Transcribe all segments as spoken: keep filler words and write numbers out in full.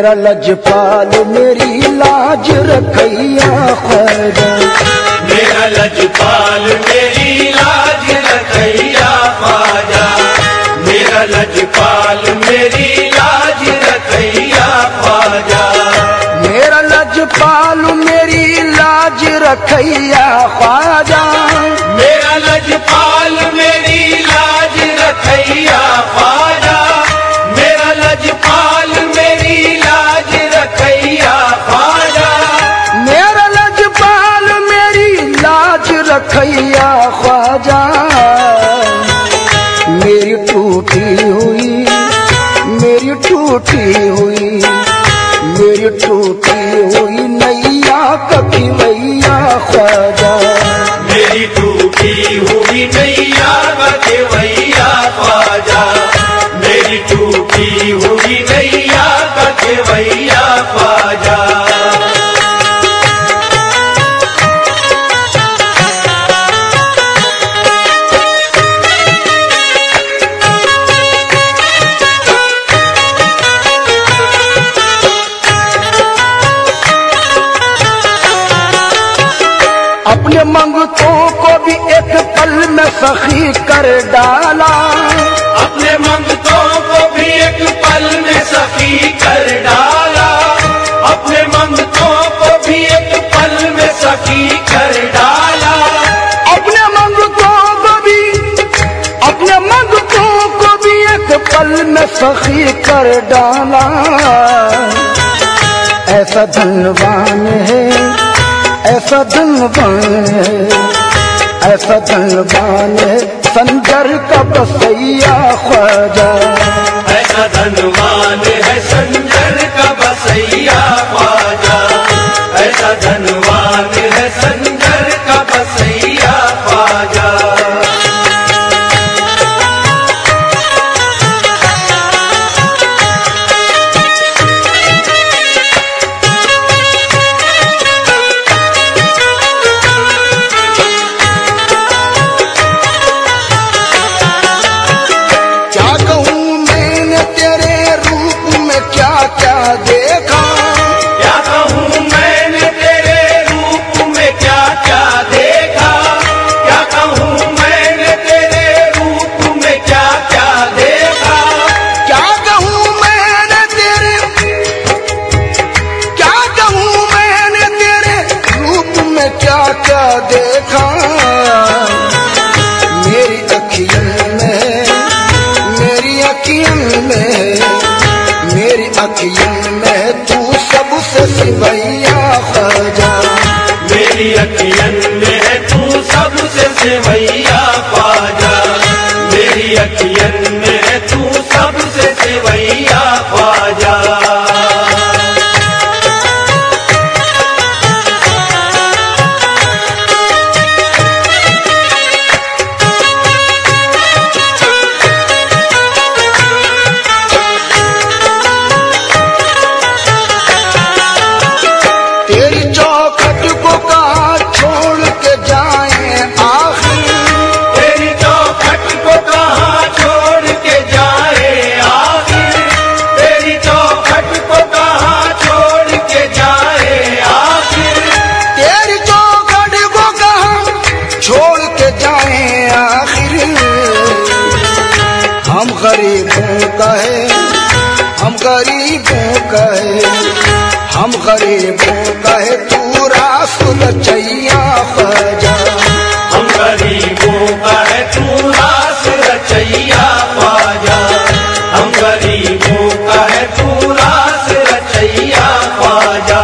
मेरा लजपाल मेरी लाज रखैया ख्वाजा, मेरा लजपाल मेरी लाज रखैया ख्वाजा, मेरा लजपाल मेरी लाज रखैया ख्वाजा, मेरा लजपाल मेरी लाज रखैया ख्वाजा, मेरा लजपाल मेरी लाज रखैया ख्वाजा, मेरा लजपाल मेरी लाज रखैया ख्वाजा, मेरा लजपाल मेरी लाज रखैया ख्वाजा। मेरी टूटी हुई मेरी टूटी हुई मेरी टूटी हुई नैया कखिवैया ख्वाजा, मेरी टूटी हुई नैया कखिवैया ख्वाजा, मेरी टूटी हुई नैया कखिवैया ख्वाजा। अपने मंगतों को भी एक पल में सखी कर डाला, अपने मंगतों को भी एक पल में सखी कर डाला, अपने मंगतों को भी एक पल में सखी कर डाला, अपने मंगतों को भी अपने मंगतों को भी एक पल में सखी कर डाला। ऐसा धनवान है ऐसा धनवान है ऐसा धनवान है संजर का बसैया ख्वाजा, ऐसा धनवान है संजर का बसैया ख्वाजा, ऐसा धनवान है संजर का बसैया ख्वाजा। अखियन में तू सबसे सिवैया ख्वाजा, मेरी अखियन में तू सबसे सिवैया ख्वाजा, मेरी अखियन में तू सबसे सिवैया ख्वाजा। गरीबों का है हम गरीबों का है हम गरीबों का है तू रासुल चैया ख्वाजा, हम गरीबों का है तू रासुल चैया ख्वाजा, हम गरीबों का है तू रासुल चैया ख्वाजा।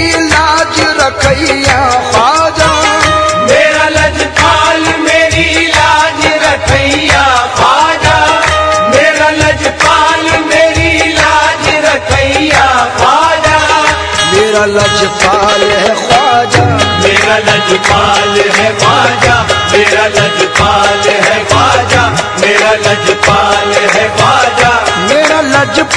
रखैया ख्वाजा, मेरा लजपाल मेरी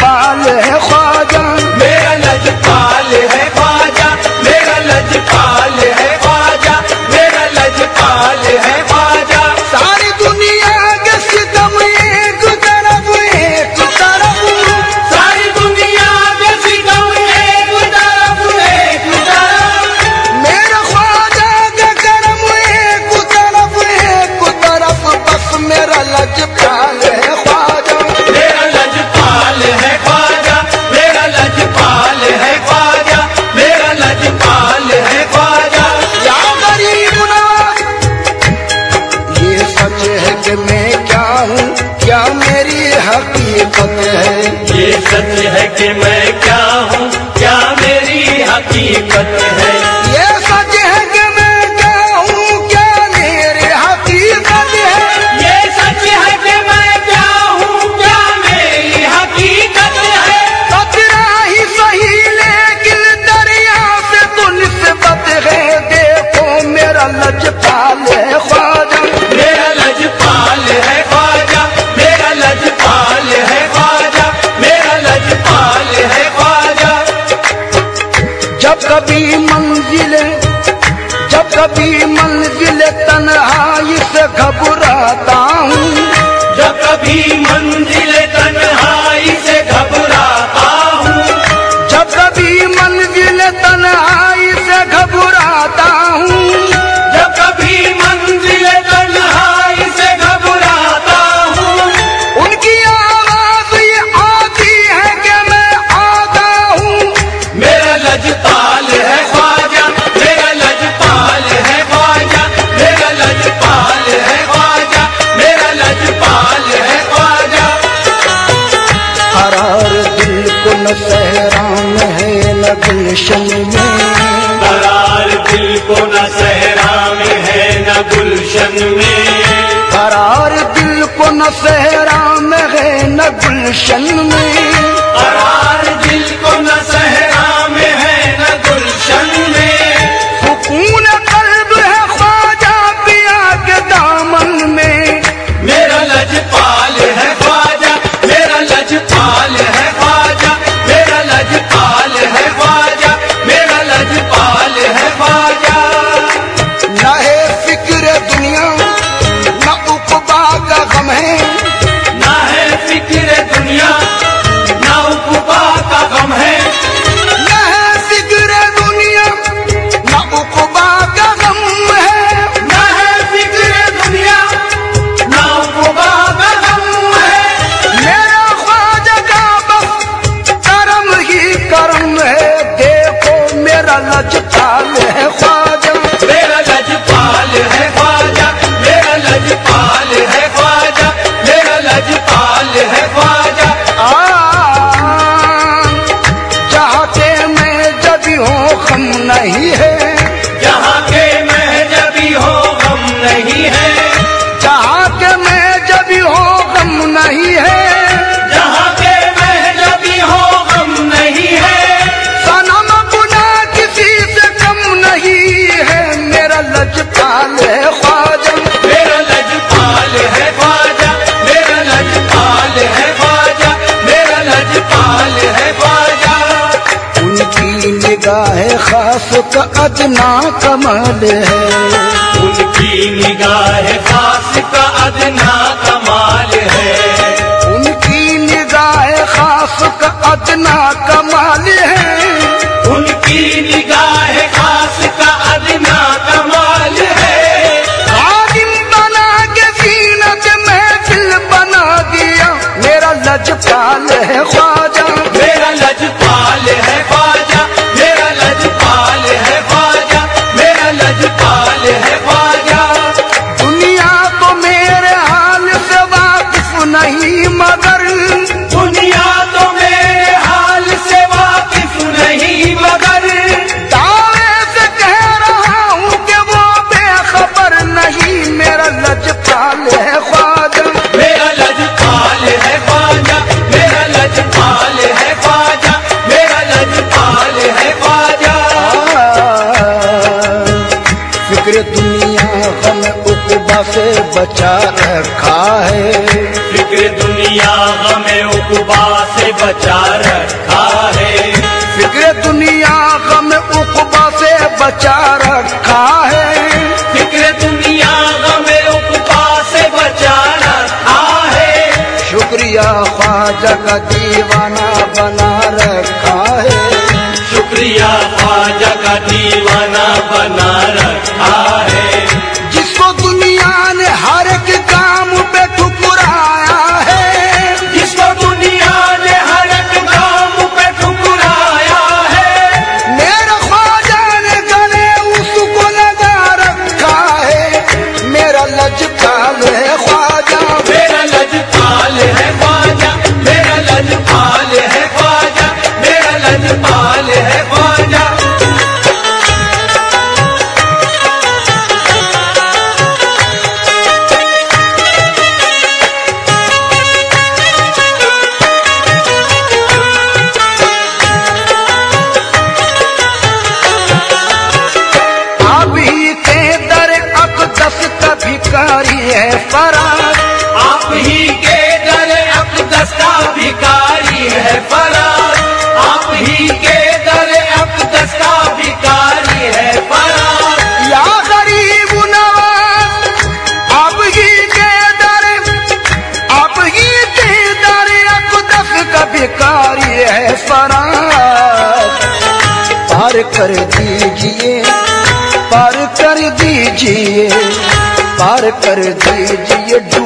लजपाल है ख्वाजा, मेरा लजपाल है ख्वाजा, मेरा लजपाल है ख्वाजा, मेरा लजपाल है ख्वाजा। सारी दुनिया के सितम एक तरफ एक तरफ, सारी दुनिया के सितम एक तरफ एक तरफ, मेरा ख्वाजा का करम एक तरफ एक तरफ, बस मेरा लजपाल है ख्वाजा, मेरा लजपाल है ख्वाजा, मेरा लजपाल है ख्वाजा, मेरा लजपाल है ख्वाजा। या गरीब नवाज, ये सच है कि मैं क्या हूँ, क्या मेरी हकीकत है, ये सच है कि मैं क्या हूँ, क्या मेरी हकीकत है। ये सच है कि मैं क्या हूँ, क्या मेरी हकीकत है, ये सच है कि मैं क्या हूँ, क्या मेरी हकीकत है। कतरा ही सही लेकिन दरिया से तो निस्बत है, देखो मेरा लजपाल है ख्वाजा, मेरा लजपाल है ख्वाजा, मेरा लजपाल है ख्वाजा, मेरा लजपाल है ख्वाजा। जब कभी मंजिल जब कभी मंजिल तन्हाई से घबराता हूँ, जब कभी मंजिल तन्हाई से घबराता हूँ, जब कभी मंजिल तन्हाई से घबराता हूँ, जब कभी मंजिल तन्हाई से घबराता हूँ, उनकी आवाज ये आती है कि मैं आता हूँ, मेरा लजपाल है ख्वाजा, मेरा लजपाल है ख्वाजा, मेरा लजपाल है ख्वाजा, मेरा लजपाल है ख्वाजा। करार दिल को न सहरा में है न गुलशन में, करार दिल को न सहरा में है न गुलशन में, करार दिल को न सहरा में है न गुलशन में, करार दिल को न सहरा में है न गुलशन में। सुकून कल्ब है ख्वाजा पिया के दामन में, मेरा लजपाल है ख्वाजा, मेरा लजपाल है ख्वाजा, मेरा लजपाल है ख्वाजा, मेरा लजपाल है ख्वाजा। न है फिक्र दुनिया न उकबा का गम है, ना है फिक्र दुनिया, ना उक़बा का गम है, न है फिक्र दुनिया न उकबा का गम है, ना है फिक्र दुनिया, ना उक़बा का गम है। मेरा ख्वाजा का बस करम ही करम है, देखो मेरा लजपाल है ख्वाजा, मेरा लजपाल है ख्वाजा, मेरा लजपाल है ख्वाजा, मेरा लजपाल है ख्वाजा। आ जहाँ के मैं जब हो गम नहीं है, जहाँ के महजबी हो गम नहीं है, जहाँ के मैं जब हो गम नहीं है, जहाँ के महजबी हो गम नहीं है। सनम गुना किसी से कम नहीं है, मेरा लजपाल है ख्वाजा, मेरा लजपाल है ख्वाजा, मेरा लजपाल है ख्वाजा, मेरा लजपाल है ख्वाजा। उनकी निगाह खास का अदना कमाल है, उनकी निगाह खास का अदना कमाल है, उनकी निगाह खास का अदना कमाल है, उनकी निगाह खास का अदना कमाल है। खादिम बना के जीनत महफिल बना दिया, मेरा लजपाल है ख्वाजा, मेरा लजपाल है ख्वाजा, मेरा लजपाल है ख्वाजा, मेरा लजपाल है ख्वाजा। दुनिया तो मेरे हाल से वाकिफ नहीं मगर, दुनिया तो मेरे हाल से वाकिफ नहीं मगर, दावे से कह रहा हूँ कि वो बेखबर नहीं, मेरा लजपाल है ख्वाजा, मेरा लजपाल है ख्वाजा, मेरा लजपाल है ख्वाजा, मेरा लजपाल है ख्वाजा। फिक्र दुनिया गम उक उकबा से बचा रखा है। फिक्र दुनिया गम उकबा से बचा रखा है। फिक्र दुनिया गम उकबा से बचा रखा है। फिक्र दुनिया गम उकबा से बचा रखा है। शुक्रिया ख्वाजा का दीवाना बना रखा है। शुक्रिया ख्वाजा का दीवाना बना रखा है। जिसको दुनिया ने हर एक काम पे ठुकराया है। जिसको दुनिया ने हर एक काम पे ठुकराया है। मेरा ख्वाजा ने गले उसको लगा रखा है। मेरा लजपाल है ख्वाजा। मेरा लजपाल है ख्वाजा। मेरा लजपाल है ख्वाजा। मेरा लजपाल है ख्वाजा। भिखारी है फराज। आप ही के दर अक़दस का भिखारी है फराज। आप ही के दर अक़दस का भिखारी है फराज। या गरीब नवाज आप ही के दर आप ही के दर अक़दस का भिखारी है फराज। पार कर दीजिए पार कर दीजिए पार कर दीजिए